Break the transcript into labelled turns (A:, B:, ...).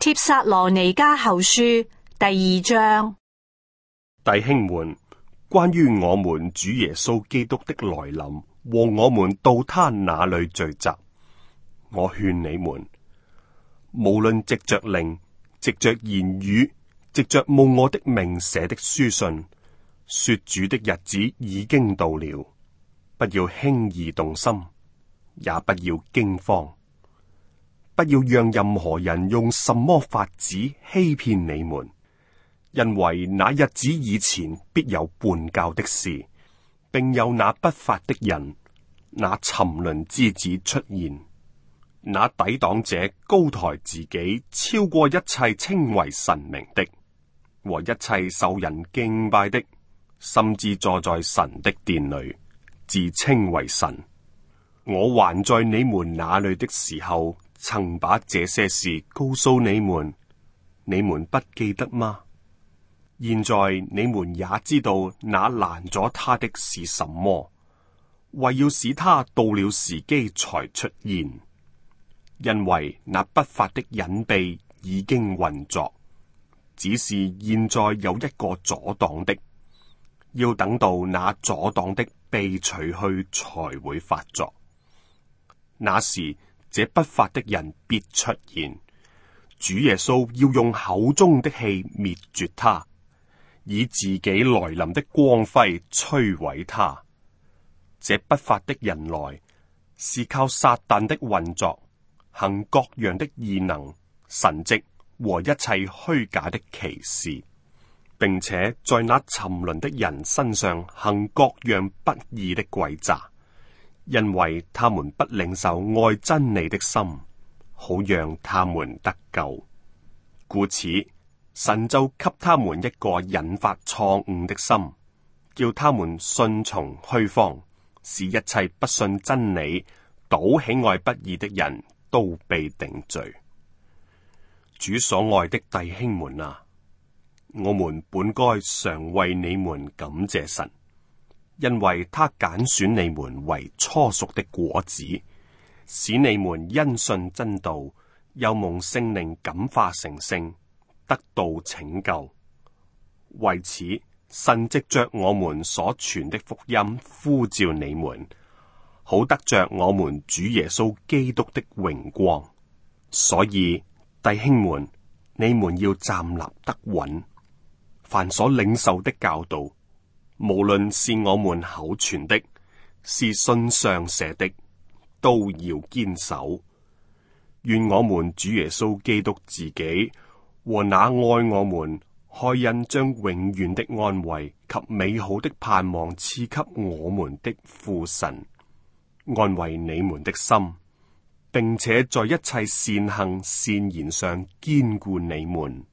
A: 帖撒羅尼迦後書第2章。
B: 弟兄們，關於我們主耶穌基督的來臨和我們到他那裏聚集，我勸你們，無論藉着靈、藉着言語、藉着冒我的名寫的書信，說主的日子已經到了，不要輕易動心，也不要驚慌，不要讓任何人用什麼法子欺騙你們，因為那日子以前必有叛教的事，並有那不法的人、那沉淪之子出現，那抵擋者高抬自己，超過一切稱為神明的和一切受人敬拜的，甚至坐在神的殿裏，自稱為神。我還在你們那裏的時候，曾把這些事告訴你們，你們不記得嗎？現在你們也知道那攔咗他的是什麼，為要使他到了時機才出現。因為那不法的隱秘已經運作，只是現在有一個阻擋的，要等到那阻擋的被除去才會發作。那時這不法的人必出現，主耶穌要用口中的氣滅絕他，以自己來臨的光輝摧毀他。這不法的人來，是靠撒旦的運作，行各樣的異能、神蹟和一切虛假的奇事，並且在那沉淪的人身上行各樣不義的詭詐，因為他們不領受愛真理的心，好讓他們得救。故此，神就給他們一個引發錯誤的心，叫他們順從虛謊，使一切不信真理、倒喜愛不義的人都被定罪。主所愛的弟兄們啊，我們本該常為你們感謝神，因為他揀選你們為初熟的果子，使你們因信真道，又蒙聖靈感化成聖，得到拯救。為此，神藉着我們所傳的福音呼召你們，好得着我們主耶穌基督的榮光。所以弟兄們，你們要站立得穩，凡所領受的教導，無論是我們口傳的，是信上寫的，都要堅守。願我們主耶穌基督自己和那愛我們、開恩將永遠的安慰及美好的盼望賜給我們的父神，安慰你們的心，並且在一切善行善言上堅固你們。